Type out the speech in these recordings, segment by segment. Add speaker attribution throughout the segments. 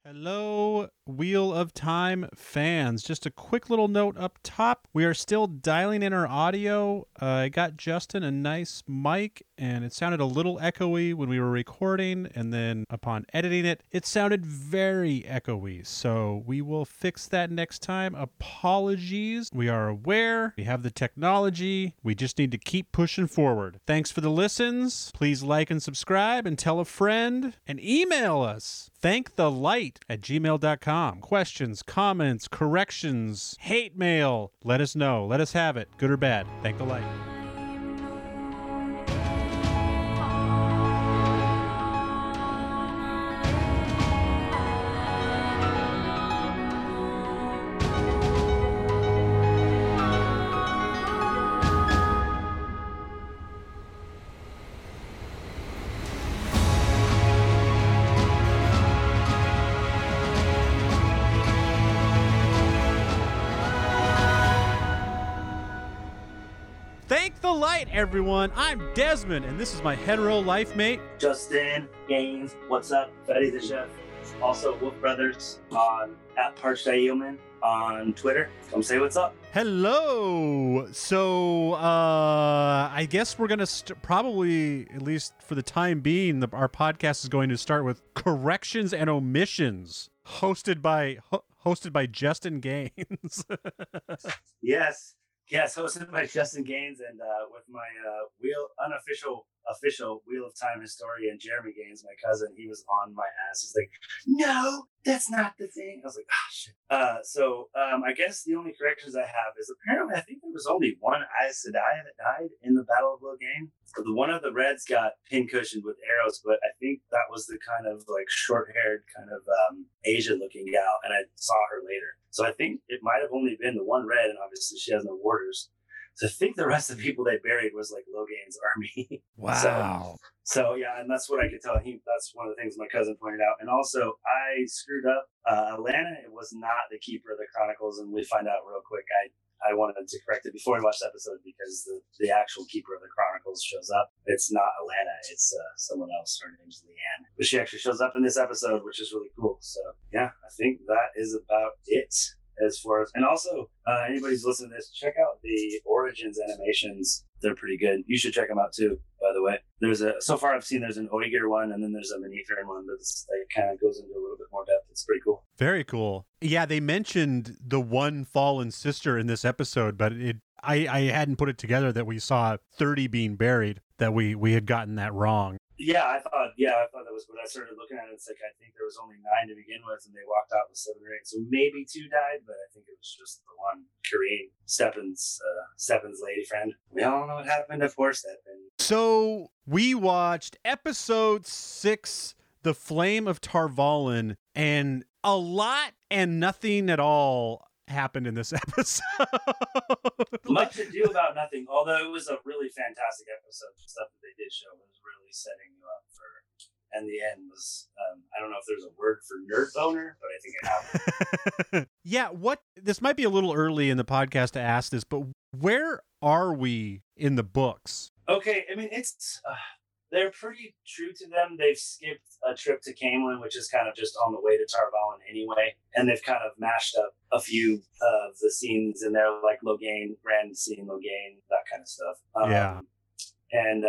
Speaker 1: Hello, Wheel of Time fans. Just a quick little note up top. We are still dialing in our audio. I got Justin a nice mic, and it sounded a little echoey when we were recording, and then upon editing it, it sounded very echoey. So we will fix that next time. Apologies. We are aware. We have the technology. We just need to keep pushing forward. Thanks for the listens. Please like and subscribe and tell a friend, and email us. thankthelight@gmail.com. Questions, comments, corrections, hate mail. Let us know. Let us have it, good or bad. Thank the light. Thank the light, everyone. I'm Desmond, and this is my hetero life mate,
Speaker 2: Justin Gaines. What's up? Fetty the Chef. Also, Wolf Brothers on @ParchedEalman on Twitter. Come say what's up.
Speaker 1: Hello. So, I guess we're going to probably, at least for the time being, our podcast is going to start with corrections and omissions, hosted by Justin Gaines.
Speaker 2: Yes, hosted by Justin Gaines and with my official Wheel of Time historian, Jeremy Gaines, my cousin. He was on my ass. He's like, no, that's not the thing. I was like, shit. I guess the only corrections I have is apparently I think there was only one Aes Sedai that died in the Battle of Loghain. The one of the Reds got pincushioned with arrows, but I think that was the kind of like short-haired kind of Asian-looking gal, and I saw her later. So I think it might have only been the one Red, and obviously she has no warders. So I think the rest of the people they buried was like Loghain's army.
Speaker 1: Wow.
Speaker 2: So yeah, and that's what I could tell. That's one of the things my cousin pointed out. And also, I screwed up. Atlanta, it was not the Keeper of the Chronicles, and we find out real quick. I wanted to correct it before we watched the episode because the actual Keeper of the Chronicles shows up. It's not Atlanta. It's someone else. Her name's Leanne. But she actually shows up in this episode, which is really cool. So yeah, I think that is about it as far as... And also, anybody's listening to this, check out the Origins animations. They're pretty good. You should check them out too, by the way. So far I've seen there's an Oegir one, and then there's a Manetheren one that kind of goes into a little bit more depth. It's pretty cool.
Speaker 1: Very cool. Yeah, they mentioned the one fallen sister in this episode, but I hadn't put it together that we saw 30 being buried, that we had gotten that wrong.
Speaker 2: Yeah, I thought that was when I started looking at it. It's like, I think there was only 9 to begin with, and they walked out with 7 or 8. So maybe 2 died, but I think it was just the one, Kareen, Steppen's lady friend. We all know what happened, of course, Steppen.
Speaker 1: So we watched episode 6, The Flame of Tar Valon, and a lot and nothing at all happened in this episode.
Speaker 2: Much ado about nothing, although it was a really fantastic episode. The stuff that they did show was really setting you up for, and the end was, I don't know if there's a word for nerd boner, but I think it happened.
Speaker 1: Yeah, this might be a little early in the podcast to ask this, but where are we in the books?
Speaker 2: Okay, I mean, it's... they're pretty true to them. They've skipped a trip to Caemlyn, which is kind of just on the way to Tar Valon anyway. And they've kind of mashed up a few of the scenes in there, like Loghain, Grand Scene, Loghain, that kind of stuff. And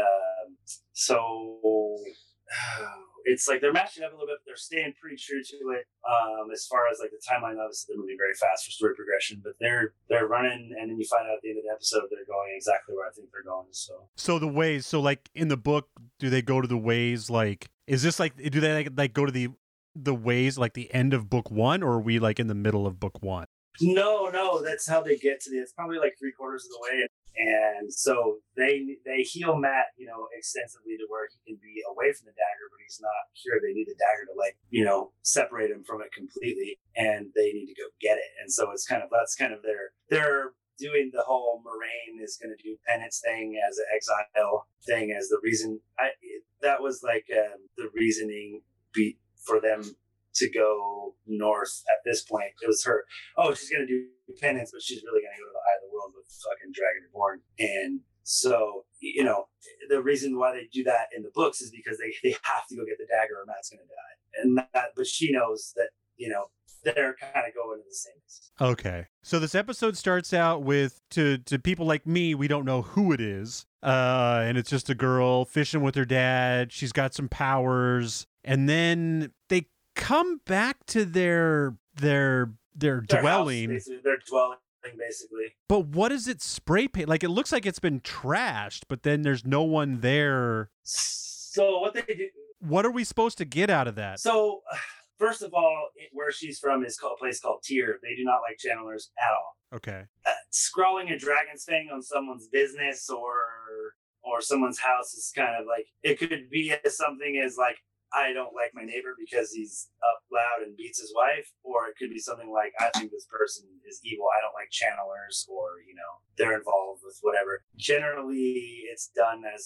Speaker 2: so it's like they're mashing up a little bit, but they're staying pretty true to it. As far as like the timeline, obviously they're moving very fast for story progression, but they're running, and then you find out at the end of the episode they're going exactly where I think they're going. So
Speaker 1: the ways, so like in the book, do they go to the ways, like, is this like, do they like go to the ways like the end of book 1, or are we like in the middle of book 1?
Speaker 2: No, that's how they get to it's probably like 3/4 of the way. And so they heal Matt, extensively to where he can be away from the dagger, but he's not here. They need the dagger to separate him from it completely, and they need to go get it. And so that's kind of they're doing the whole Moraine is going to do penance thing as an exile thing as the reason. That was like the reasoning for them to go north at this point. It was her, she's going to do penance, but she's really going to go to the Eye of the World with fucking Dragon Reborn. And so, the reason why they do that in the books is because they have to go get the dagger or Matt's going to die. But she knows that they're kind of going to the same.
Speaker 1: Okay. So this episode starts out with, to people like me, we don't know who it is. And it's just a girl fishing with her dad. She's got some powers. And then they come back to their dwelling.
Speaker 2: House, their dwelling, basically.
Speaker 1: But what is it spray paint? Like, it looks like it's been trashed, but then there's no one there.
Speaker 2: So what they do...
Speaker 1: What are we supposed to get out of that?
Speaker 2: So... First of all, where she's from is a place called Tyr. They do not like channelers at all.
Speaker 1: Okay.
Speaker 2: Scrawling a dragon's fang on someone's business or someone's house is kind of like, it could be something as like, I don't like my neighbor because he's up loud and beats his wife, or it could be something like, I think this person is evil. I don't like channelers, or they're involved with whatever. Generally, it's done as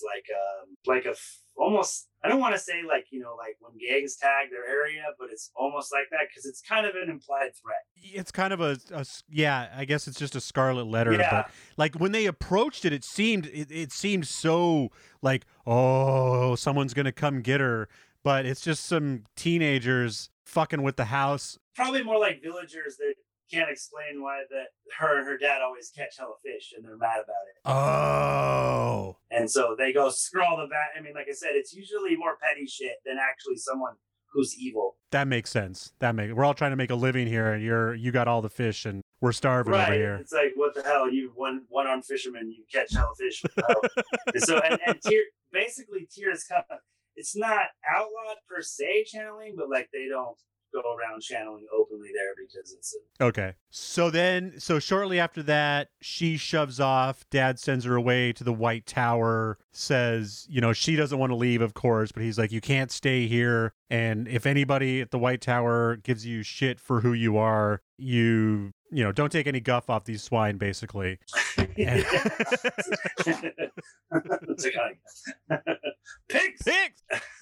Speaker 2: almost, I don't want to say like when gangs tag their area, but it's almost like that because it's kind of an implied threat.
Speaker 1: It's kind of I guess it's just a scarlet letter.
Speaker 2: Yeah.
Speaker 1: But like when they approached it, it seemed so like, oh, someone's gonna come get her. But it's just some teenagers fucking with the house.
Speaker 2: Probably more like villagers that can't explain why her and her dad always catch hella fish, and they're mad about it.
Speaker 1: Oh.
Speaker 2: And so they go scroll the back. I mean, like I said, it's usually more petty shit than actually someone who's evil.
Speaker 1: That makes sense. We're all trying to make a living here, and you got all the fish, and we're starving over here.
Speaker 2: It's like, what the hell? You one-armed fisherman, you catch hella fish. And so and Tyr is kind of, it's not outlawed per se channeling, but like they don't go around channeling openly there because it's
Speaker 1: okay. So shortly after that, she shoves off. Dad sends her away to the White Tower, says, she doesn't want to leave, of course, but he's like, you can't stay here. And if anybody at the White Tower gives you shit for who you are, you don't take any guff off these swine, basically. Pigs!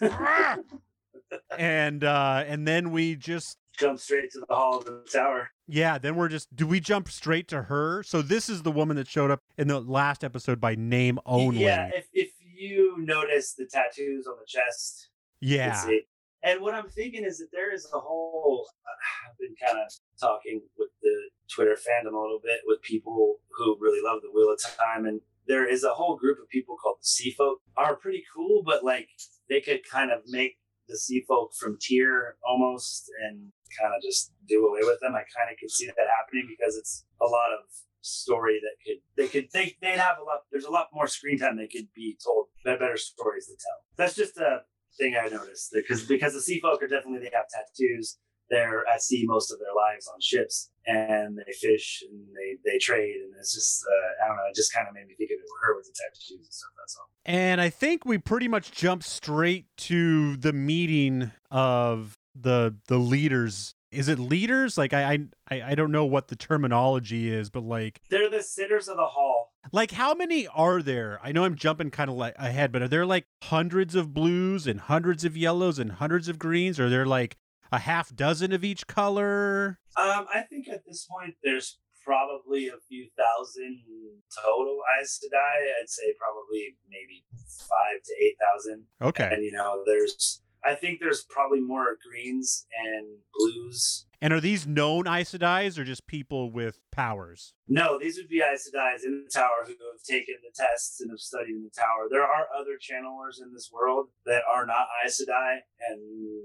Speaker 1: And then we just
Speaker 2: jump straight to the hall of the tower.
Speaker 1: Yeah, then do we jump straight to her? So this is the woman that showed up in the last episode by name only.
Speaker 2: Yeah, if you notice the tattoos on the chest.
Speaker 1: Yeah.
Speaker 2: And what I'm thinking is that there is a whole, I've been kind of talking with the Twitter fandom a little bit with people who really love the Wheel of Time, and there is a whole group of people called the Sea Folk, are pretty cool, but like they could kind of make the Sea Folk from Tyr almost and kind of just do away with them. I kind of could see that happening because it's a lot of story that they'd have there's a lot more screen time they could be told, better stories to tell. That's just a thing I noticed because the Sea Folk are definitely, they have tattoos. They're at sea most of their lives on ships, and they fish and they trade, and it's just I don't know, it just kind of made me think of it with her with the tattoos and stuff. That's all.
Speaker 1: And I think we pretty much jumped straight to the meeting of the leaders. Is it leaders? Like I don't know what the terminology is, but like
Speaker 2: they're the sitters of the hall.
Speaker 1: Like, how many are there? I know I'm jumping kind of like ahead, but are there like hundreds of blues and hundreds of yellows and hundreds of greens? Or are there like a half dozen of each color?
Speaker 2: I think at this point there's probably a few thousand total Aes Sedai. I'd say probably maybe 5,000 to 8,000.
Speaker 1: Okay.
Speaker 2: And I think there's probably more greens and blues.
Speaker 1: And are these known Aes Sedais or just people with powers?
Speaker 2: No, these would be Aes Sedais in the tower who have taken the tests and have studied in the tower. There are other channelers in this world that are not Aes Sedai, and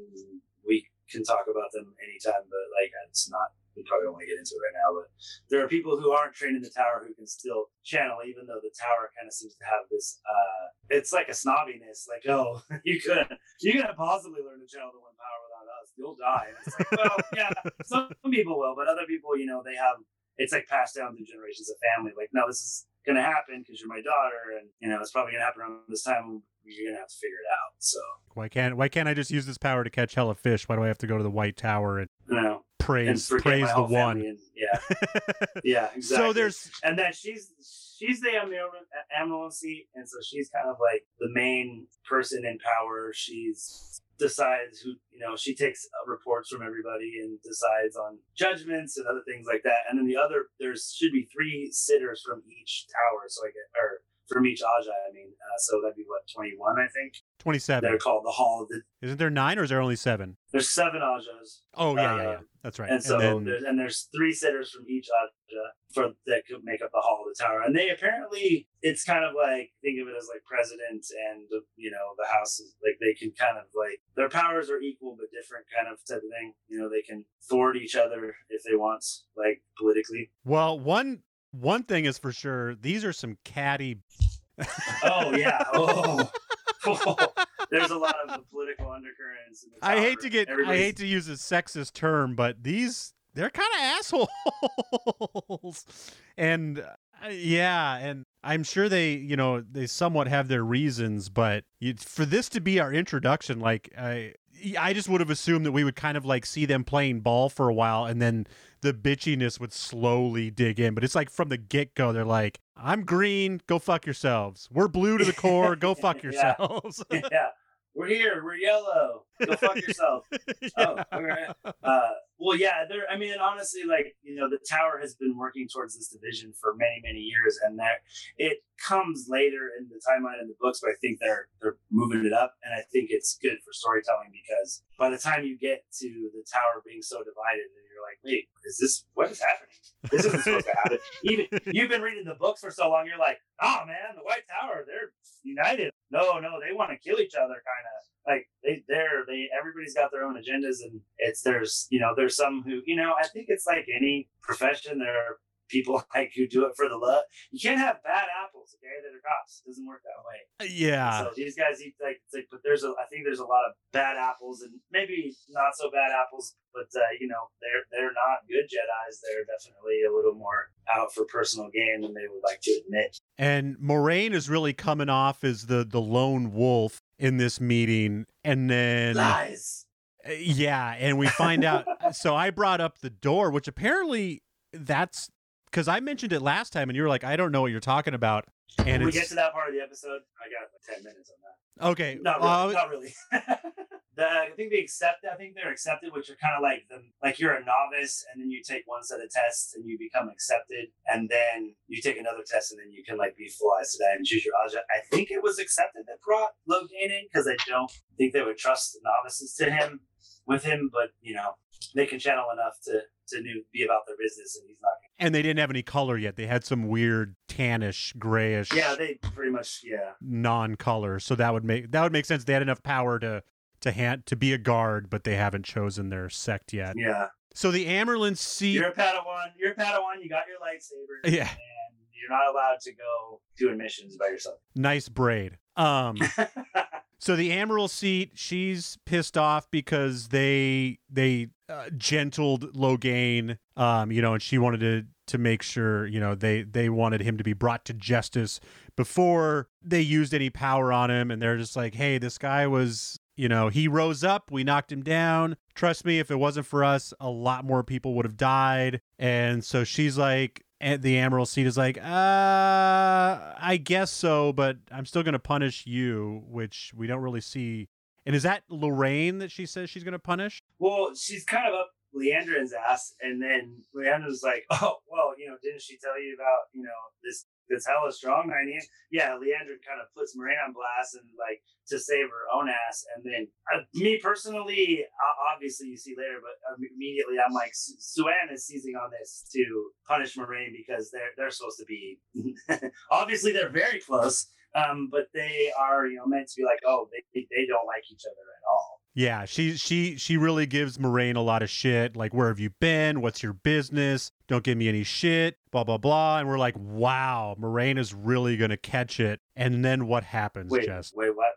Speaker 2: we can talk about them anytime, but like it's not, we probably don't want to get into it right now, but there are people who aren't trained in the tower who can still channel, even though the tower kind of seems to have this it's like a snobbiness, like, oh, you couldn't possibly learn to channel the one power without us, you'll die. And it's like, well, yeah, some people will, but other people, they have, it's like passed down through generations of family, like, no, this is gonna happen because you're my daughter, and it's probably gonna happen around this time. You're gonna have to figure it out. So why
Speaker 1: can't I just use this power to catch hella fish? Why do I have to go to the White Tower and praise the one?
Speaker 2: Yeah, yeah, exactly.
Speaker 1: So
Speaker 2: and then she's the Amneroncy, and so she's kind of like the main person in power. She's decides who, she takes reports from everybody and decides on judgments and other things like that. And then there should be 3 sitters from each tower, from each Aja. I mean, so that'd be what, 21, I think.
Speaker 1: 27.
Speaker 2: They're called the Hall of the.
Speaker 1: Isn't there 9 or is there only 7?
Speaker 2: There's 7 Ajas.
Speaker 1: Oh yeah. That's right.
Speaker 2: And so
Speaker 1: then,
Speaker 2: there's 3 sitters from each Aja that could make up the Hall of the Tower. And they apparently, it's kind of like, think of it as like president and the House is like, they can kind of like, their powers are equal but different kind of type of thing. They can thwart each other if they want, like politically.
Speaker 1: Well, one thing is for sure, these are some catty.
Speaker 2: Oh yeah. Oh. There's a lot of political undercurrents in the Tower.
Speaker 1: I hate to use a sexist term, but they're kind of assholes. And and I'm sure they somewhat have their reasons, but for this to be our introduction, like I just would have assumed that we would kind of like see them playing ball for a while and then the bitchiness would slowly dig in. But it's like from the get-go, they're like, I'm green, go fuck yourselves. We're blue to the core, go fuck yourselves.
Speaker 2: Yeah. We're here, we're yellow. Go fuck yourself. Oh, all right. Well, yeah, and honestly, like, the Tower has been working towards this division for many, many years, and it comes later in the timeline in the books, but I think they're moving it up, and I think it's good for storytelling because by the time you get to the Tower being so divided, and you're like, wait, what is happening? This isn't supposed to happen. Even you've been reading the books for so long, you're like, oh man, the White Tower, they're united. No, they want to kill each other, kind of. Like everybody's got their own agendas, and there's some who, I think it's like any profession, there are people like who do it for the love. You can't have bad apples, okay, that are cops. It doesn't work that way.
Speaker 1: Yeah.
Speaker 2: So these guys eat but I think there's a lot of bad apples and maybe not so bad apples, but they're not good Jedis. They're definitely a little more out for personal gain than they would like to admit.
Speaker 1: And Moraine is really coming off as the lone wolf in this meeting, and then
Speaker 2: lies.
Speaker 1: Yeah, and we find out. So I brought up the door, which apparently that's because I mentioned it last time, and you were like, I don't know what you're talking about. And
Speaker 2: when we get to that part of the episode, I got like 10 minutes on that.
Speaker 1: Okay.
Speaker 2: Not really. I think they're accepted, which are kind of like you're a novice, and then you take one set of tests and you become accepted, and then you take another test, and then you can like be full eyes today and choose your Aja. I think it was accepted that brought Logain in because I don't think they would trust the novices with him, but they can channel enough to be about their business, and he's not.
Speaker 1: And they didn't have any color yet. They had some weird tannish, grayish.
Speaker 2: Yeah, they pretty much
Speaker 1: non-color. So that would make sense. They had enough power to be a guard, but they haven't chosen their sect yet.
Speaker 2: Yeah.
Speaker 1: So the Amyrlin seat.
Speaker 2: You're a Padawan. You got your lightsaber.
Speaker 1: Yeah.
Speaker 2: And you're not allowed to go doing missions by yourself.
Speaker 1: Nice braid. So the Emerald seat, she's pissed off because they gentled Logain, and she wanted to make sure, they wanted him to be brought to justice before they used any power on him. And they're just like, hey, this guy was, he rose up, we knocked him down. Trust me, if it wasn't for us, a lot more people would have died. And so she's like, and the Emerald seat is like, I guess so, but I'm still going to punish you, which we don't really see. And is that Lorraine that she says she's going to punish?
Speaker 2: Well, she's kind of up Leandrin's ass, and then Leandrin's like, oh, well, didn't she tell you about, this hella strong 90? Yeah, Leandrin kind of puts Moraine on blast and like to save her own ass. And then me personally, obviously you see later, but immediately I'm like, Suan is seizing on this to punish Moraine because they're supposed to be, obviously they're very close, but they are, meant to be like, oh, they don't like each other at all.
Speaker 1: Yeah, she really gives Moraine a lot of shit. Like, where have you been? What's your business? Don't give me any shit. Blah, blah, blah. And we're like, wow, Moraine is really going to catch it. And then what happens, Jess?
Speaker 2: Wait, what?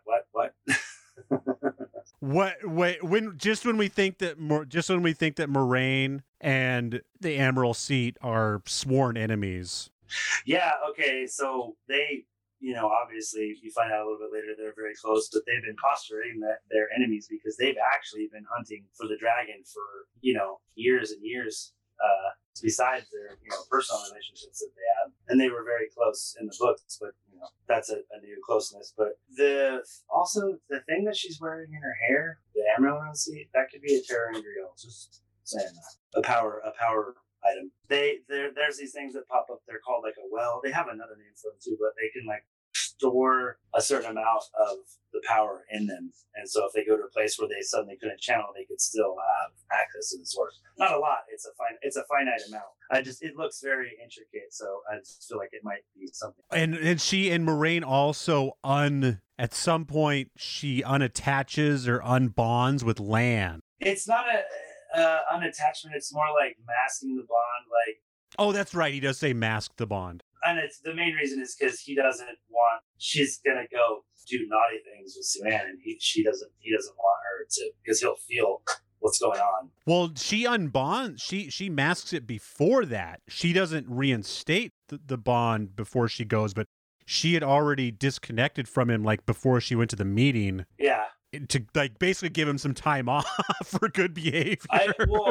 Speaker 1: When we think that Moraine and the Emerald seat are sworn enemies.
Speaker 2: Yeah, okay, so they... obviously you find out a little bit later they're very close, but they've been postulating that they're enemies because they've actually been hunting for the dragon for, years and years, besides their, personal relationships that they have. And they were very close in the books, but, that's a new closeness. But the thing that she's wearing in her hair, the Emerald seat, that could be a Terran Griot. Just saying that. A power item. There's these things that pop up. They're called like a well. They have another name for them too, but they can like store a certain amount of the power in them. And so if they go to a place where they suddenly couldn't channel, they could still have access to the source. Not a lot. It's a finite amount. It looks very intricate. So I just feel like it might be something.
Speaker 1: And she and Moiraine also at some point she unattaches or unbonds with Lan.
Speaker 2: It's not a unattachment. It's more like masking the bond. Like,
Speaker 1: oh, that's right. He does say mask the bond.
Speaker 2: And it's the main reason is because he doesn't want. She's gonna go do naughty things with Suan, and he doesn't want her to, because he'll feel what's going on.
Speaker 1: Well, she unbonds. She masks it before that. She doesn't reinstate the bond before she goes, but she had already disconnected from him like before she went to the meeting.
Speaker 2: Yeah.
Speaker 1: To like basically give him some time off for good behavior.
Speaker 2: I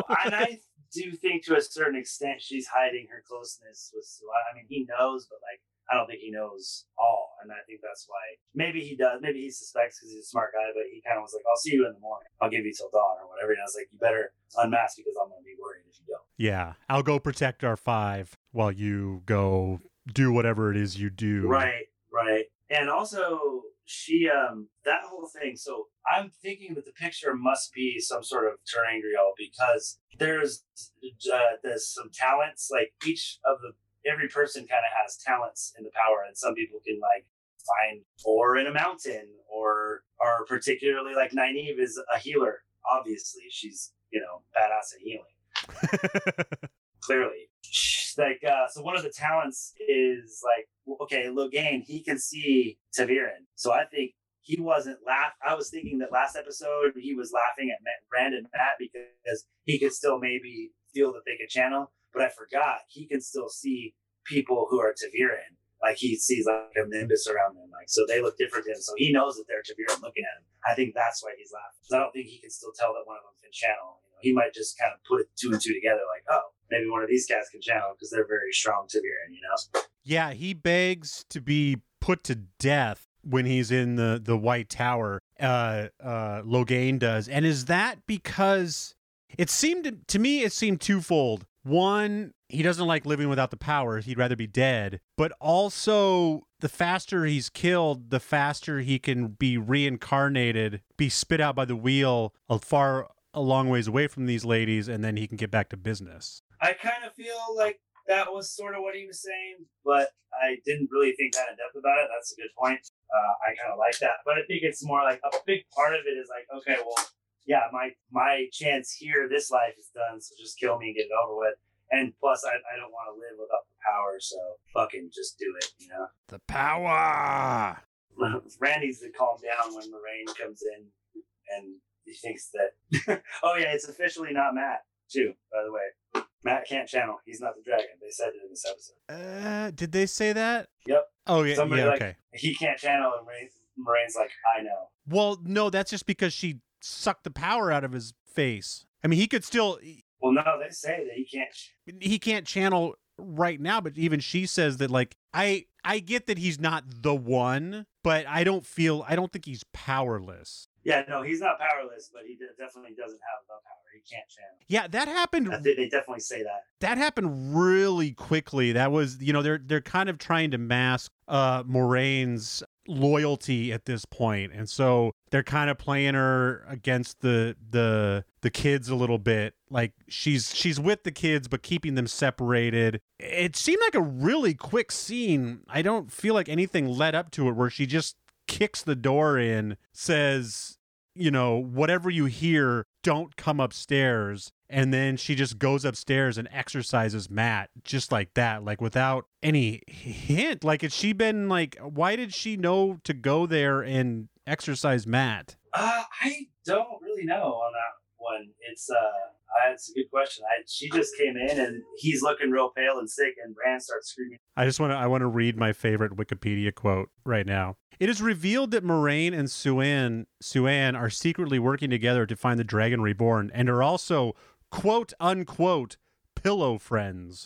Speaker 2: do think to a certain extent she's hiding her closeness with Suan. I mean, he knows, but like I don't think he knows all, and I think that's why maybe he does. Maybe he suspects because he's a smart guy, but he kind of was like, "I'll see you in the morning. I'll give you till dawn or whatever." And I was like, "You better unmask because I'm going to be worried if you don't."
Speaker 1: Yeah, I'll go protect our 5 while you go do whatever it is you do.
Speaker 2: Right. And also, she that whole thing. So I'm thinking that the picture must be some sort of ter'angreal because there's some talents. Like every person kind of has talents in the power, and some people can like find ore in a mountain, or particularly like Nynaeve is a healer. Obviously, she's badass at healing. Clearly, like so one of the talents is like, okay, Logain, he can see ta'veren, so I think he wasn't I was thinking that last episode he was laughing at Rand and Matt because he could still maybe feel that they could channel, but I forgot he can still see people who are ta'veren. Like he sees like a nimbus around them, like so they look different to him, so he knows that they're ta'veren looking at him. I think that's why he's laughing. So I don't think he can still tell that one of them can channel. He might just kind of put it 2 and 2 together, like, oh, maybe one of these guys can channel because they're very strong ta'veren,
Speaker 1: Yeah, he begs to be put to death when he's in the White Tower. Logain does. And is that because it seemed twofold. One, he doesn't like living without the power. He'd rather be dead. But also, the faster he's killed, the faster he can be reincarnated, be spit out by the wheel a long ways away from these ladies, and then he can get back to business.
Speaker 2: I kind of feel like that was sort of what he was saying, but I didn't really think that in depth about it. That's a good point. I kind of like that. But I think it's more like a big part of it is like, okay, well, yeah, my chance here, this life is done, so just kill me and get it over with. And plus, I don't want to live without the power, so fucking just do it,
Speaker 1: The power!
Speaker 2: Rand needs to calm down when Moiraine comes in, and he thinks that... oh, yeah, it's officially not Matt, too, by the way. Matt can't channel. He's not the dragon. They said it in this episode.
Speaker 1: Did they say that?
Speaker 2: Yep.
Speaker 1: Oh, yeah,
Speaker 2: Somebody
Speaker 1: okay.
Speaker 2: He can't channel, and Moraine's like, I know.
Speaker 1: Well, no, that's just because she sucked the power out of his face. I mean, he could still...
Speaker 2: Well, no, they say that he can't...
Speaker 1: He can't channel right now, but even she says that, like, I get that he's not the one, but I don't think he's powerless.
Speaker 2: Yeah, no, he's not powerless, but he definitely doesn't have the power. He can't channel.
Speaker 1: Yeah, that happened.
Speaker 2: They definitely say that.
Speaker 1: That happened really quickly. That was, they're kind of trying to mask Moraine's loyalty at this point, and so they're kind of playing her against the kids a little bit. Like she's with the kids, but keeping them separated. It seemed like a really quick scene. I don't feel like anything led up to it, where she just kicks the door in, says, whatever you hear, don't come upstairs. And then she just goes upstairs and exercises Matt just like that, like without any hint. Like, had she been like, why did she know to go there and exercise Matt?
Speaker 2: I don't really know on that one. It's a good question. She just came in and he's looking real pale and sick, and Rand starts screaming.
Speaker 1: I want to read my favorite Wikipedia quote right now. It is revealed that Moiraine and Suan are secretly working together to find the Dragon Reborn, and are also, quote unquote, pillow friends.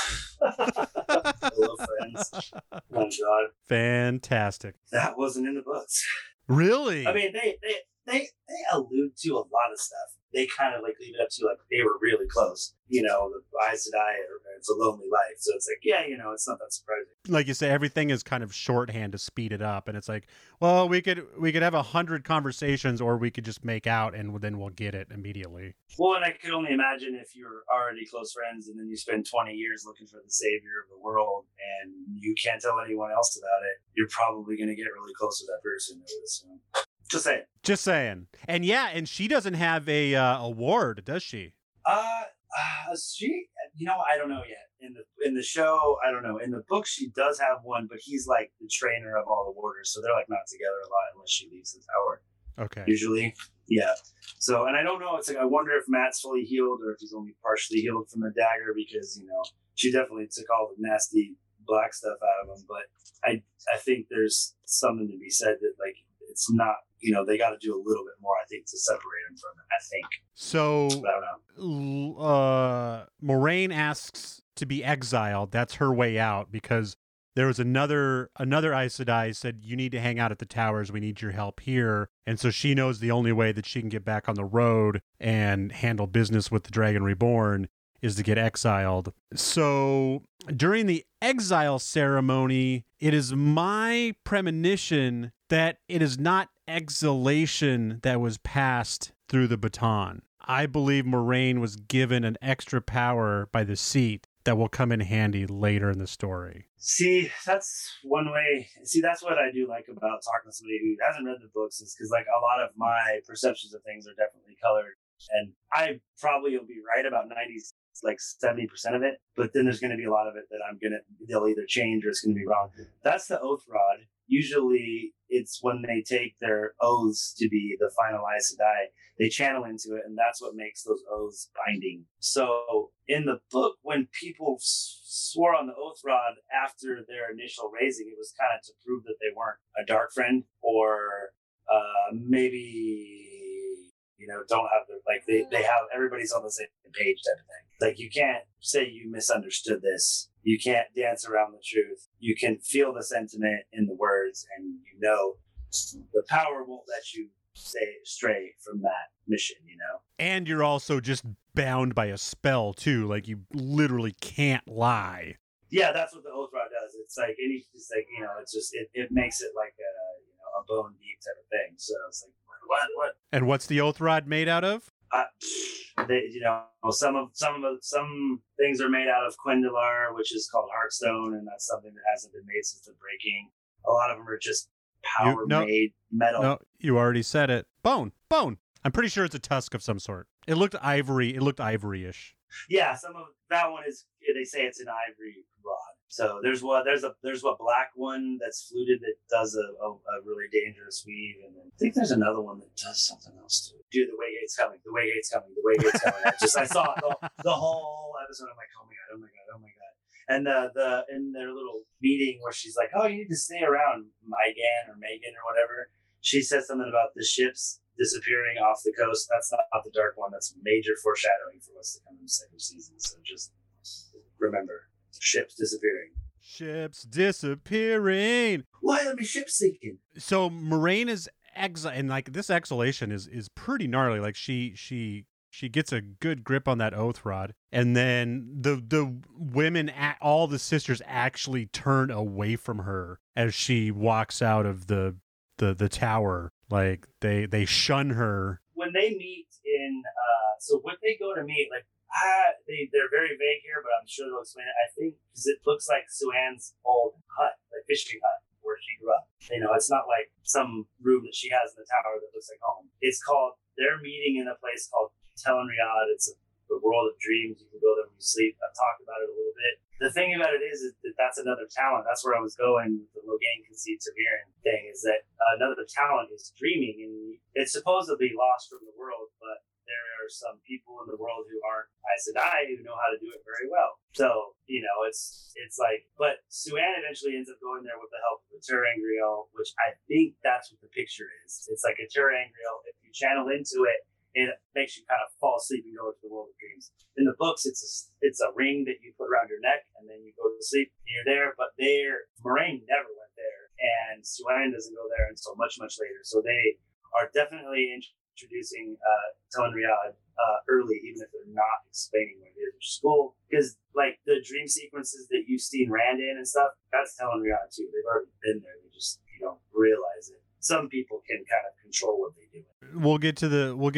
Speaker 2: Pillow friends. Oh God.
Speaker 1: Fantastic.
Speaker 2: That wasn't in the books.
Speaker 1: Really?
Speaker 2: I mean, they allude to a lot of stuff. They kind of like leave it up to like they were really close. The Aes Sedai, or It's a Lonely Life. So it's like, yeah, it's not that surprising.
Speaker 1: like you say, everything is kind of shorthand to speed it up, and it's like, well, we could have 100 conversations, or we could just make out, and then we'll get it immediately.
Speaker 2: Well, and I could only imagine if you're already close friends, and then you spend 20 years looking for the savior of the world, and you can't tell anyone else about it, you're probably going to get really close with that person. I would assume. Just saying. And yeah,
Speaker 1: and she doesn't have a award, does she?
Speaker 2: She, I don't know yet. In the show, I don't know. In the book, she does have one, but he's like the trainer of all the warders, so they're like not together a lot unless she leaves the tower.
Speaker 1: Okay.
Speaker 2: Usually, yeah. So, and I don't know. It's like I wonder if Matt's fully healed or if he's only partially healed from the dagger, because she definitely took all the nasty black stuff out of him. But I think there's something to be said that like it's not. They got to do a little bit more, I think, to separate him from it, I think.
Speaker 1: So,
Speaker 2: but I don't know.
Speaker 1: Moiraine asks to be exiled. That's her way out, because there was another Aes Sedai said, you need to hang out at the towers. We need your help here. And so she knows the only way that she can get back on the road and handle business with the Dragon Reborn is to get exiled. So during the exile ceremony, it is my premonition that it is not exhalation that was passed through the baton. I believe Moiraine was given an extra power by the seat that will come in handy later in the story.
Speaker 2: See, that's one way. See, that's what I do like about talking to somebody who hasn't read the books, is because like a lot of my perceptions of things are definitely colored. And I probably will be right about 70% of it, but then there's going to be a lot of it that they'll either change or it's going to be wrong. That's the oath rod. Usually it's when they take their oaths to be the final Aes Sedai, they channel into it, and that's what makes those oaths binding. So in the book, when people swore on the oath rod after their initial raising, it was kind of to prove that they weren't a dark friend, or maybe don't have they have everybody's on the same page type of thing. Like, you can't say you misunderstood this. You can't dance around the truth. You can feel the sentiment in the words, and the power won't let you stray from that mission,
Speaker 1: And you're also just bound by a spell too. Like, you literally can't lie.
Speaker 2: Yeah, that's what the oath rod does. It's like it makes it like a bone deep type of thing. So it's like, what?
Speaker 1: And what's the oath rod made out of?
Speaker 2: Some things are made out of Quendalar, which is called Heartstone, and that's something that hasn't been made since the breaking. A lot of them are just power-made metal. No,
Speaker 1: you already said it. Bone. I'm pretty sure it's a tusk of some sort. It looked ivory-ish.
Speaker 2: Yeah, some of that one is. They say it's an ivory rod. So there's a black one that's fluted that does a really dangerous weave, and then I think there's another one that does something else too. Dude, the Waygate's coming. I saw the whole episode. I'm like, oh my god. And in their little meeting where she's like, oh, you need to stay around, Megan or whatever. She says something about the ships disappearing off the coast. That's not the dark one. That's major foreshadowing for what's to come in the second season. So just remember. Ships disappearing. Why are my ships sinking?
Speaker 1: So Moiraine is exiled, and like this exhalation is pretty gnarly. Like she gets a good grip on that oath rod, and then the women, all the sisters, actually turn away from her as she walks out of the tower. Like they shun her.
Speaker 2: When they meet so when they go to meet, like. They're very vague here, but I'm sure they'll explain it. I think because it looks like Suan's old hut, like fishing hut, where she grew up. It's not like some room that she has in the tower that looks like home. They're meeting in a place called Tel'aran'rhiod. It's the world of dreams. You can go there when you sleep. I've talked about it a little bit. The thing about it is that that's another talent. That's where I was going with the Logain Conceit Ta'veren thing, is that another talent is dreaming, and it's supposedly lost from the world, but there are some people in the world who aren't Aes Sedai who know how to do it very well. So, it's like, but Suan eventually ends up going there with the help of the ter'angreal, which I think that's what the picture is. It's like a ter'angreal. If you channel into it, it makes you kind of fall asleep and go into the world of dreams. In the books, it's a ring that you put around your neck, and then you go to sleep and you're there. But Moiraine never went there, and Suan doesn't go there until much, much later. So they are definitely introducing Tel'aran'rhiod early, even if they're not explaining what it is, which is cool, because like the dream sequences that you've seen Rand in and stuff, that's Tel'Arian too. They've already been there. They just, you don't realize it. Some people can kind of control what they do.
Speaker 1: We'll get to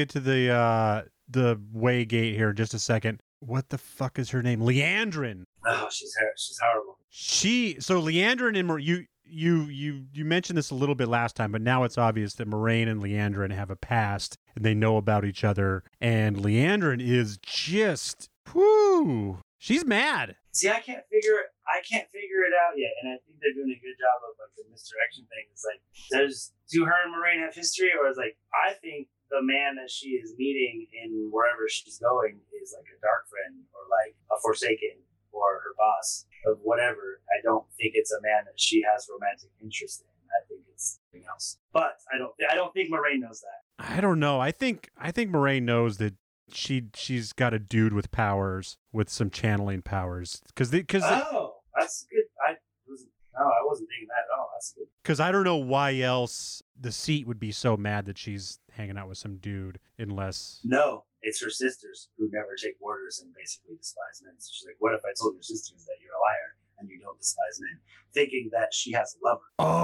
Speaker 1: the Waygate here in just a second. What the fuck is her name? Leandrin.
Speaker 2: Oh, she's horrible.
Speaker 1: So Leandrin and you mentioned this a little bit last time, but now it's obvious that Moiraine and Leandrin have a past and they know about each other. And Leandrin is just, whoo, she's mad.
Speaker 2: See, I can't figure it out yet, and I think they're doing a good job of like the misdirection thing. It's like, do her and Moiraine have history, or is like, I think the man that she is meeting in wherever she's going is like a dark friend or like a Forsaken or her boss of whatever. I don't think it's a man that she has romantic interest in. I think it's something else. But I don't think Moiraine knows that.
Speaker 1: I don't know. I think Moiraine knows that she's got a dude with powers, with some channeling powers. That's
Speaker 2: good. I wasn't thinking that. Oh, that's good.
Speaker 1: Because I don't know why else the seat would be so mad that she's hanging out with some dude, unless...
Speaker 2: No, it's her sisters who never take orders and basically despise men. So she's like, what if I told your sisters that you're a liar and you don't despise men? Thinking that she has a lover.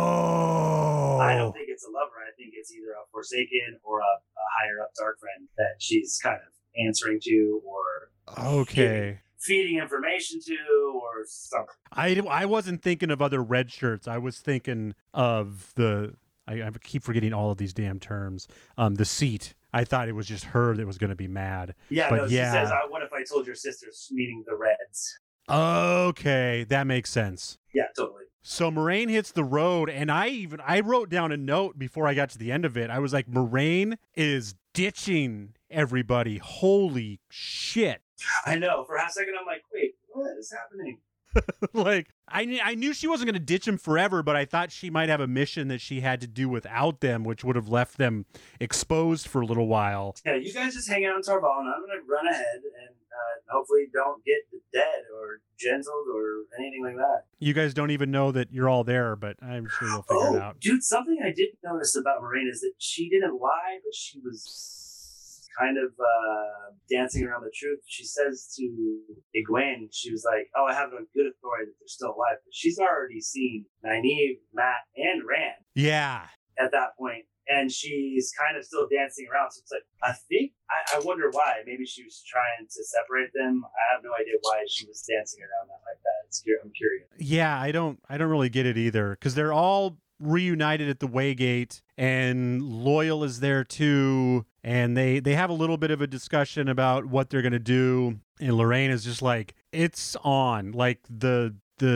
Speaker 1: Oh!
Speaker 2: I don't think it's a lover. I think it's either a Forsaken or a higher up dark friend that she's kind of answering to or...
Speaker 1: Okay.
Speaker 2: Feeding information to or something.
Speaker 1: I wasn't thinking of other red shirts. I was thinking of I keep forgetting all of these damn terms. The seat. I thought it was just her that was going to be mad.
Speaker 2: Yeah,
Speaker 1: but
Speaker 2: no, she says, what if I told your sisters, meaning the Reds?
Speaker 1: Okay, that makes sense.
Speaker 2: Yeah, totally.
Speaker 1: So Moiraine hits the road, and I wrote down a note before I got to the end of it. I was like, Moiraine is ditching everybody. Holy shit.
Speaker 2: I know. For a half second, I'm like, wait, what is happening?
Speaker 1: Like, I knew she wasn't going to ditch him forever, but I thought she might have a mission that she had to do without them, which would have left them exposed for a little while.
Speaker 2: Yeah, you guys just hang out in Tarval, and I'm going to run ahead and hopefully don't get dead or gentled or anything like that.
Speaker 1: You guys don't even know that you're all there, but I'm sure you'll figure it out.
Speaker 2: Dude, something I did notice about Moiraine is that she didn't lie, but she was kind of dancing around the truth. She says to Egwene, she was like, oh, I have it on good authority that they're still alive. But she's already seen Nynaeve, Mat, and Rand.
Speaker 1: Yeah.
Speaker 2: At that point. And she's kind of still dancing around. So it's like, I wonder why. Maybe she was trying to separate them. I have no idea why she was dancing around that like that. I'm curious.
Speaker 1: Yeah, I don't really get it either. Because they're all reunited at the Waygate, and Loial is there too, and they have a little bit of a discussion about what they're gonna do, and Lorraine is just like, it's on, like the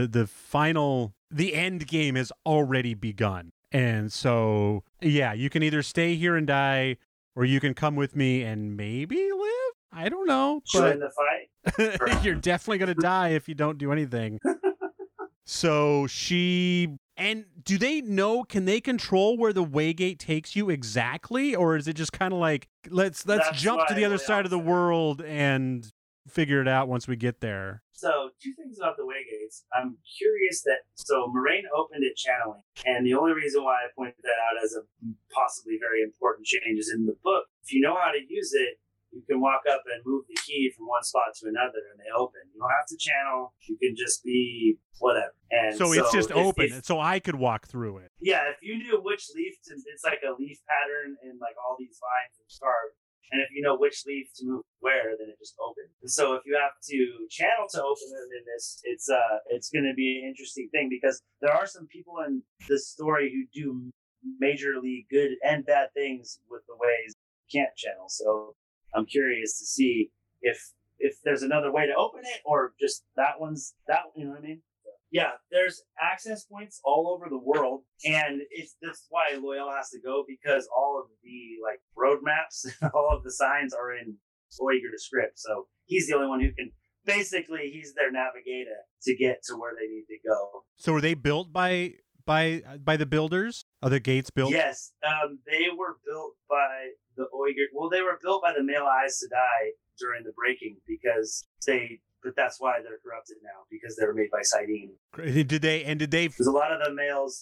Speaker 1: end game has already begun. And so yeah, you can either stay here and die, or you can come with me and maybe live. I don't know,
Speaker 2: join the fight.
Speaker 1: You're definitely gonna die if you don't do anything. So and do they know, can they control where the Waygate takes you exactly? Or is it just kind of like, let's jump to the other side of the world and figure it out once we get there?
Speaker 2: So, two things about the Waygates. I'm curious so Moiraine opened it channeling, and the only reason why I pointed that out as a possibly very important change is in the book. If you know how to use it, you can walk up and move the key from one spot to another, and they open. You don't have to channel. You can just be whatever. And
Speaker 1: so it's just open, so I could walk through it.
Speaker 2: Yeah, if you knew which leaf it's like a leaf pattern in like all these vines and carved. And if you know which leaf to move where, then it just opens. And so if you have to channel to open it in this, it's going to be an interesting thing, because there are some people in this story who do majorly good and bad things with the ways you can't channel. So I'm curious to see if there's another way to open it, or just that, you know what I mean? Yeah, there's access points all over the world, and that's why Loial has to go, because all of the like roadmaps, all of the signs are in Uyghur script. So he's the only one who can. Basically, he's their navigator to get to where they need to go.
Speaker 1: So were they built by the builders? Are the gates built?
Speaker 2: Yes, they were built by the Uyghur. Well, they were built by the Male Aes Sedai during the breaking, but that's why they're corrupted now, because they were made by Saidin.
Speaker 1: Did they?
Speaker 2: Because a lot of the males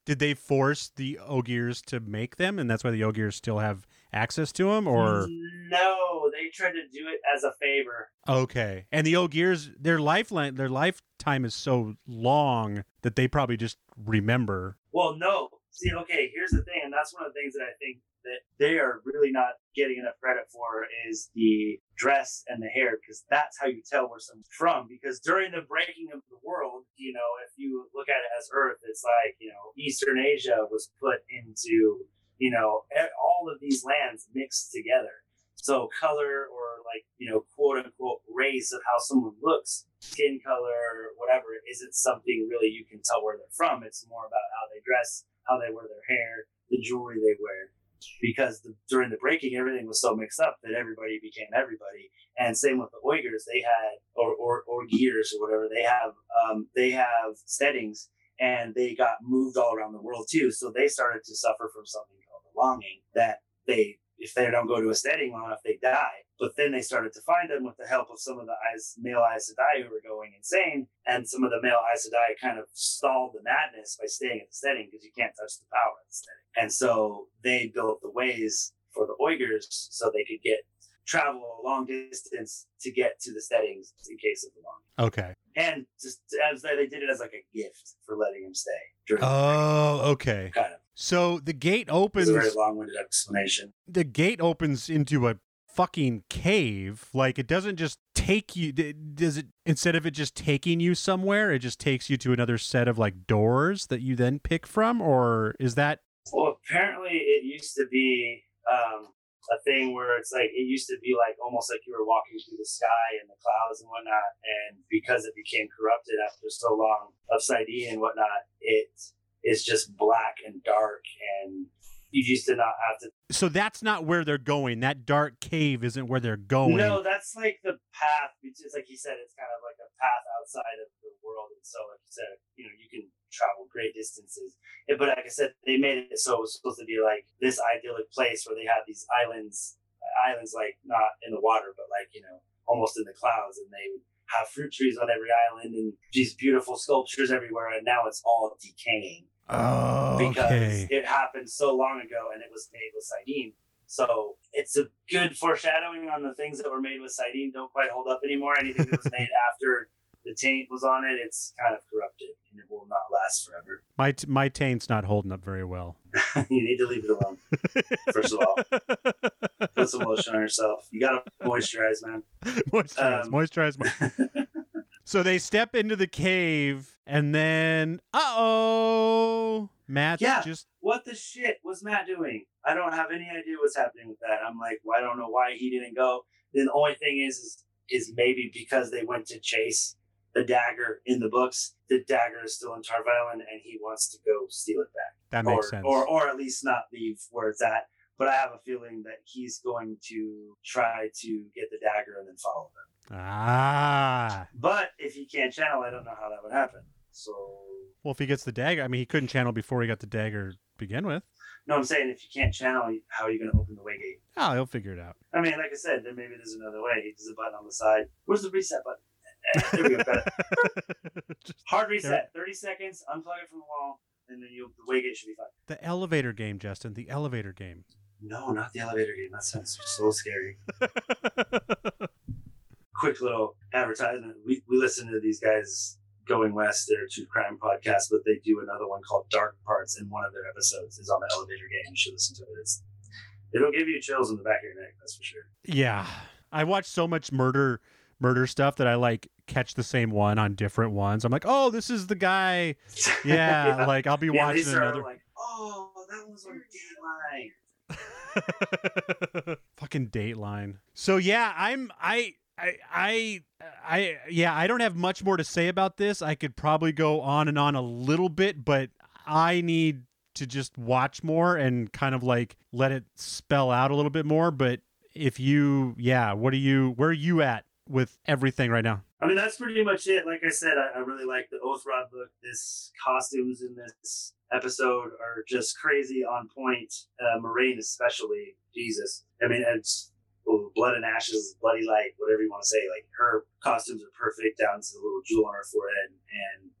Speaker 1: Did they force the Ogiers to make them, and that's why the Ogiers still have access to them, or?
Speaker 2: No, they tried to do it as a favor.
Speaker 1: Okay. And the Ogiers, their lifetime is so long that they probably just remember.
Speaker 2: Well, no. See, okay, here's the thing, and that's one of the things that I think that they are really not getting enough credit for is the dress and the hair, because that's how you tell where someone's from. Because during the breaking of the world, you know, if you look at it as Earth, it's like, you know, Eastern Asia was put into, you know, all of these lands mixed together. So color, or like, you know, quote unquote race of how someone looks, skin color, whatever, isn't something really you can tell where they're from. It's more about how they dress, how they wear their hair, the jewelry they wear. Because during the breaking, everything was so mixed up that everybody became everybody. And same with the Uyghurs, they had, or Gears or whatever, they have steadings, and they got moved all around the world too. So they started to suffer from something called belonging, that if they don't go to a steading long enough, they die. But then they started to find them with the help of some of the male Aes Sedai who were going insane. And some of the male Aes Sedai kind of stalled the madness by staying at the steading, because you can't touch the power at the steading. And so they built the ways for the Uyghurs so they could travel a long distance to get to the steadings in case of belonging.
Speaker 1: Okay.
Speaker 2: And just as they did it as like a gift for letting him stay.
Speaker 1: Okay.
Speaker 2: Kind of.
Speaker 1: So the gate opens.
Speaker 2: It's a very long-winded explanation.
Speaker 1: The gate opens into a fucking cave. Like, it doesn't just take you. Does it? Instead of it just taking you somewhere, it just takes you to another set of like doors that you then pick from, or is that?
Speaker 2: Well, apparently it used to be a thing where it's like, it used to be like almost like you were walking through the sky and the clouds and whatnot. And because it became corrupted after so long of Saidin and whatnot, it is just black and dark, and you used to not have to.
Speaker 1: So that's not where they're going. That dark cave isn't where they're going.
Speaker 2: No, that's like the path. It's like he said, it's kind of like a path outside of the world. And so, like you said, you know, you can travel great distances. But like I said, they made it so it was supposed to be like this idyllic place where they have these islands like not in the water, but like, you know, almost in the clouds, and they have fruit trees on every island and these beautiful sculptures everywhere. And now it's all decaying.
Speaker 1: Oh,
Speaker 2: because it happened so long ago, and it was made with Saidin. So it's a good foreshadowing on the things that were made with Saidin don't quite hold up anymore. Anything that was made after the taint was on it, it's kind of corrupted, and it will not last forever.
Speaker 1: My taint's not holding up very well.
Speaker 2: You need to leave it alone. First of all, put some lotion on yourself. You gotta moisturize, man.
Speaker 1: Moisturize. So they step into the cave, and then, Matt's just...
Speaker 2: What the shit was Matt doing? I don't have any idea what's happening with that. I'm like, well, I don't know why he didn't go. Then the only thing is maybe because they went to chase the dagger in the books. The dagger is still in Tar Valon, and he wants to go steal it back.
Speaker 1: That makes sense.
Speaker 2: Or at least not leave where it's at. But I have a feeling that he's going to try to get the dagger and then follow them. But if he can't channel, I don't know how that would happen. So,
Speaker 1: well, if he gets the dagger, I mean, he couldn't channel before he got the dagger to begin with.
Speaker 2: No, I'm saying if you can't channel, how are you going to open the way gate?
Speaker 1: Oh, he'll figure it out.
Speaker 2: I mean, like I said, then maybe there's another way. There's a button on the side. Where's the reset button? There we go. Got it. Hard reset. 30 seconds. Unplug it from the wall, and then the way gate should be fine.
Speaker 1: The elevator game, Justin. The elevator game.
Speaker 2: No, not the elevator game. That sounds so scary. Quick little advertisement. We listen to these guys going west. They're a true crime podcast, but they do another one called Dark Parts, and one of their episodes is on the elevator game. You should listen to it. It'll give you chills in the back of your neck, that's for sure.
Speaker 1: Yeah. I watch so much murder stuff that I like catch the same one on different ones. I'm like, oh, this is the guy. Yeah, yeah. Like I'll be watching another.
Speaker 2: Like, oh, that was on Dateline.
Speaker 1: Fucking Dateline. So yeah, I don't have much more to say about this. I could probably go on and on a little bit, but I need to just watch more and kind of like let it spell out a little bit more. But if you, where are you at with everything right now?
Speaker 2: I mean, that's pretty much it. Like I said, I really like the Oathrod book. This costumes in this episode are just crazy on point. Moraine especially, Jesus. I mean, it's Blood and Ashes, Bloody Light, whatever you want to say. Like, her costumes are perfect down to the little jewel on her forehead. And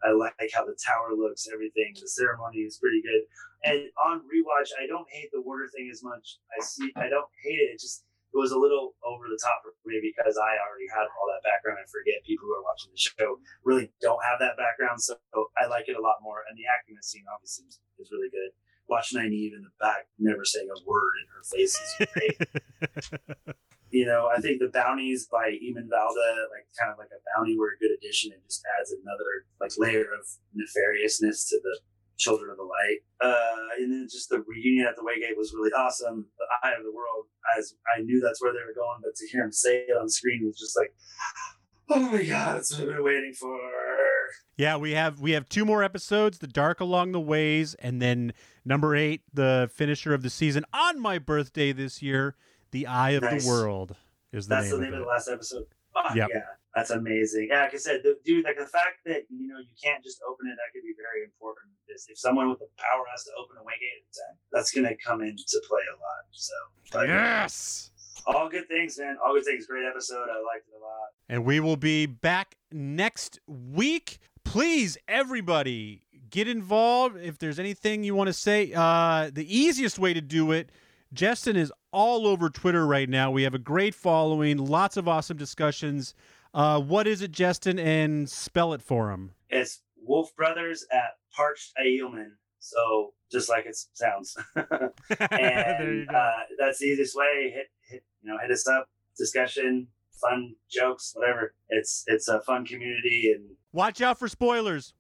Speaker 2: I like how the tower looks, everything. The ceremony is pretty good. And on rewatch, I don't hate the water thing as much. I don't hate it. It was a little over the top for me because I already had all that background. I forget people who are watching the show really don't have that background. So I like it a lot more. And the acting scene obviously is really good. Watch Nynaeve in the back, never saying a word, and her face is great. You know, I think the bounties by Eamon Valda, like kind of like a bounty, were a good addition and just adds another like layer of nefariousness to the Children of the Light. And then just the reunion at the Waygate was really awesome. The Eye of the World, as I knew that's where they were going, but to hear him say it on screen was just like, oh my God, that's what I've been waiting for.
Speaker 1: Yeah, we have 2 more episodes, The Dark Along the Ways, and then number 8, the finisher of the season on my birthday this year, The Eye of the World is the name. That's the name
Speaker 2: of the last episode. Fuck
Speaker 1: yep.
Speaker 2: Yeah, that's amazing. Yeah, like I said, dude, like the fact that you can't just open it, that could be very important. If someone with the power has to open a Waygate, that's going to come into play a lot. So, but,
Speaker 1: yes.
Speaker 2: All good things, man. All good things. Great episode. I liked it a lot.
Speaker 1: And we will be back next week. Please, everybody, get involved. If there's anything you want to say, the easiest way to do it, Justin is all over Twitter right now. We have a great following, lots of awesome discussions. What is it, Justin? And spell it for him.
Speaker 2: It's Wolf Brothers at Parched Ailman. So just like it sounds. And
Speaker 1: there you go.
Speaker 2: That's the easiest way. Hit us up. Discussion, fun jokes, whatever. It's a fun community. And
Speaker 1: watch out for spoilers.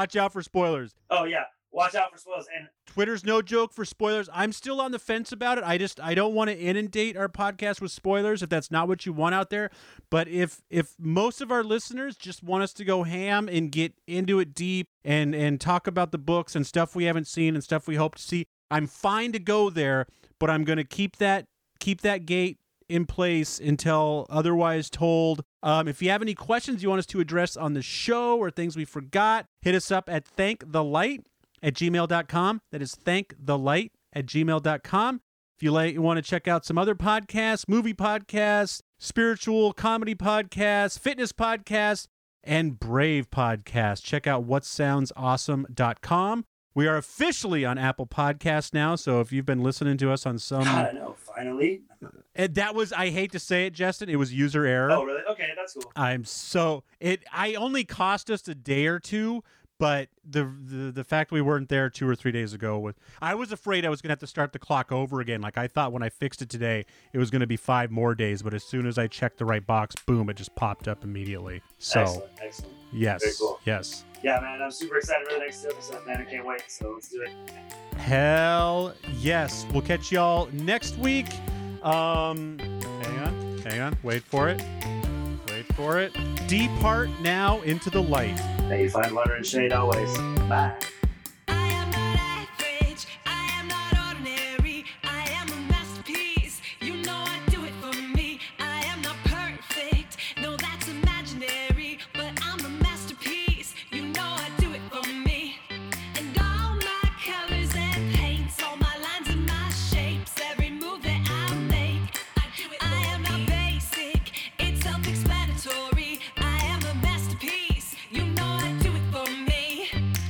Speaker 2: Oh yeah. Watch out for spoilers. And
Speaker 1: Twitter's no joke for spoilers. I'm still on the fence about it. I don't want to inundate our podcast with spoilers if that's not what you want out there. But if most of our listeners just want us to go ham and get into it deep and talk about the books and stuff we haven't seen and stuff we hope to see, I'm fine to go there, but I'm going to keep that gate in place until otherwise told. If you have any questions you want us to address on the show or things we forgot, hit us up at thankthelight@gmail.com. That is thankthelight@gmail.com. If you want to check out some other podcasts, movie podcasts, spiritual comedy podcasts, fitness podcasts, and Brave podcasts, check out whatsoundsawesome.com. We are officially on Apple Podcasts now, so if you've been listening to us on some...
Speaker 2: I know, finally.
Speaker 1: And that was, I hate to say it, Justin, it was user error.
Speaker 2: Oh, really? Okay, that's cool.
Speaker 1: I only cost us a day or two, but the fact we weren't there 2 or 3 days ago, I was afraid I was going to have to start the clock over again. Like I thought when I fixed it today, it was going to be 5 more days, but as soon as I checked the right box, boom, it just popped up immediately. So,
Speaker 2: excellent.
Speaker 1: Yes.
Speaker 2: Very cool.
Speaker 1: Yes.
Speaker 2: Yeah, man, I'm super excited for the next episode, man. I can't wait, so let's do it.
Speaker 1: Hell yes. We'll catch y'all next week. Hang on. Wait for it. Depart now into the light.
Speaker 2: May you find water and shade always. Bye.
Speaker 3: I am not average. I am not ordinary. I am a masterpiece. You know I do it for me. I am not perfect. No, that's imaginary. But I'm a masterpiece. You know I do it for me. And all my colors and paints, all my lines and my shapes, every move that I make, I am not basic. It's self-explanatory. I am a masterpiece. You know I do it for me.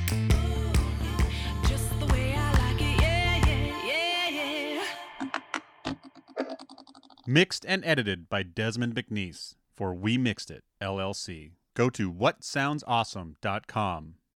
Speaker 3: Just the way I like it. Yeah.
Speaker 1: Mixed and edited by Desmond McNeese for We Mixed It, LLC. Go to whatsoundsawesome.com.